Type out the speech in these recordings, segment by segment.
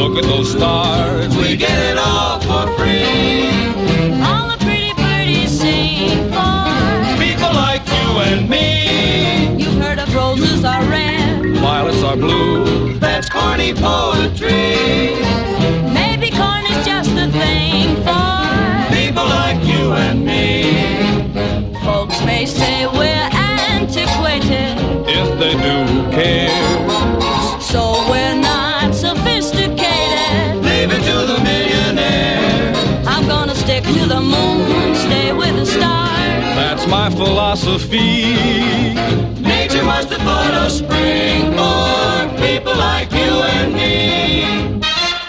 Look at those stars, we get it all for free. All the pretty birdies sing for People like you and me. you've heard of roses are red, Violets are blue. That's corny poetry. maybe corn is just the thing for People like you and me. folks may say we're antiquated, If they do care, so we're not sophisticated. leave it to the millionaire. I'm gonna stick to the moon, stay with the stars. That's my philosophy. Nature must have put a spring for people like you and me.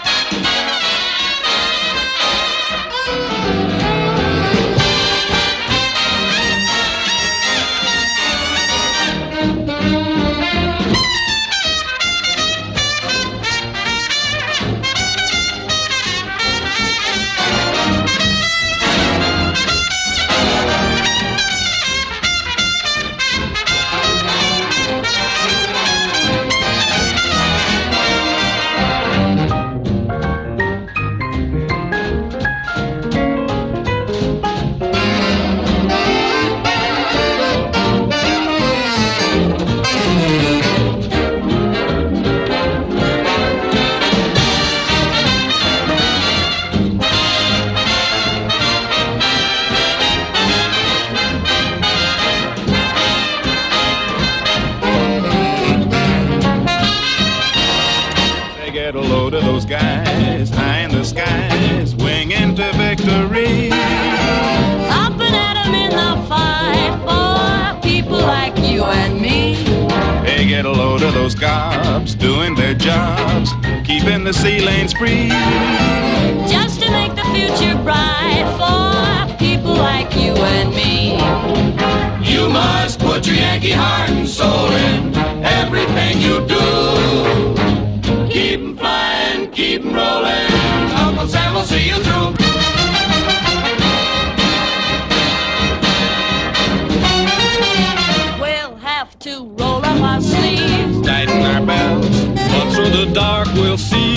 Get a load of those guys high in the skies, winging to victory. Up and at 'em in the fight for people like you and me. They get a load of those gobs doing their jobs, keeping the sea lanes free. Just to make the future bright for people like you and me. You must put your Yankee heart and soul in everything you do. Keep 'em flying, keep 'em rolling. Uncle Sam will see you through. We'll have to roll up our sleeves, Tighten our belts, but through the dark we'll see